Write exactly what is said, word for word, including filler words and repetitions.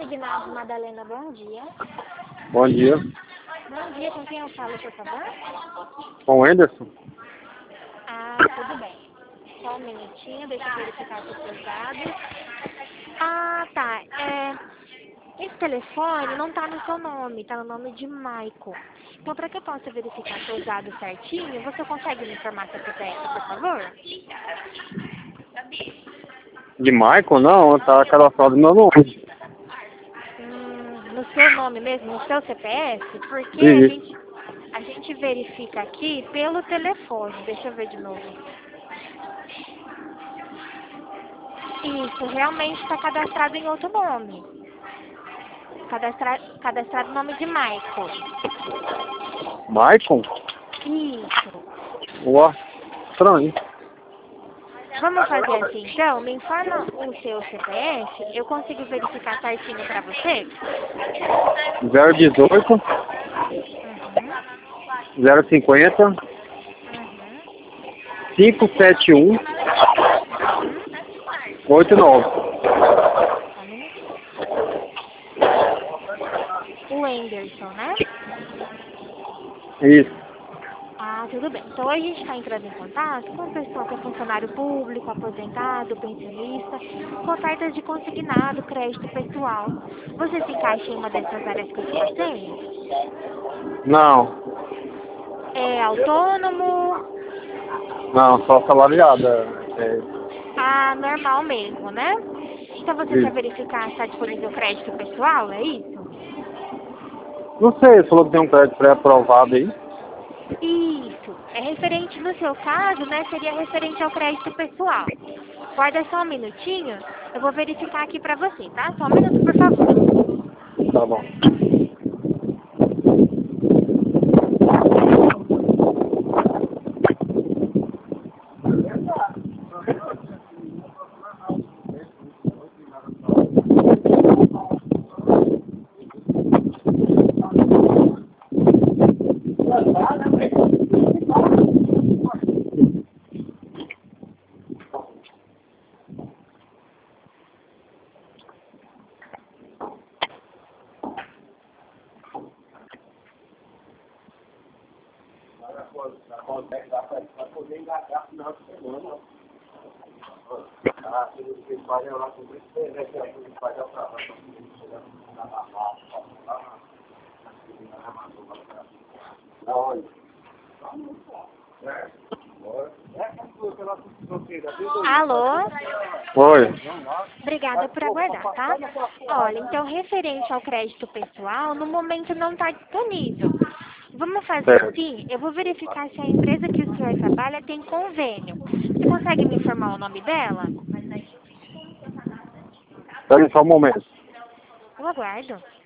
Consignado Madalena, bom dia. Bom dia. Bom dia, com quem eu falo, por favor? Com o Anderson? Ah, tudo bem. Só um minutinho, deixa eu verificar aqui os seus dados. Ah, tá. É, esse telefone não tá no seu nome, tá no nome de Michael. Então, para que eu possa verificar seus dados certinho, você consegue me informar seu C P F, por favor? De Michael? Não, tá cadastrado no meu nome. Hum, no seu nome mesmo, no seu C P F? Porque a Isso. gente, a gente verifica aqui pelo telefone. Deixa eu ver de novo. Isso, realmente está cadastrado em outro nome. Cadastra, cadastrado no nome de Michael. Michael? Isso. Ué, estranho. Vamos fazer assim então? Me informa o seu C P F, eu consigo verificar certinho para você? zero dezoito, Uhum. zero cinquenta, Uhum. cinco sete um, Uhum. oito nove. Só um minutinho. O Anderson, né? Isso. Ah, tudo bem. Então a gente está entrando em contato com o pessoal que é funcionário público, aposentado, pensionista, com ofertas de consignado, crédito pessoal. Você se encaixa em uma dessas áreas que eu te passei? Não, É autônomo? não, só salariada. É, Ah, normal mesmo, né? Então você quer isso. verificar se está disponível crédito pessoal, é isso? Não sei, você falou que tem um crédito pré-aprovado aí. Isso. É referente, no seu caso, né, seria referente ao crédito pessoal. Guarda só um minutinho, eu vou verificar aqui pra você, tá? Só um minuto, por favor. Tá bom. Alô? Oi. Obrigada por aguardar, tá? Olha, então, referente ao crédito pessoal, no momento não está disponível. Vamos fazer Certo. assim, eu vou verificar se a empresa que o senhor trabalha tem convênio. Você consegue me informar o nome dela? Espera aí só um momento. Eu aguardo.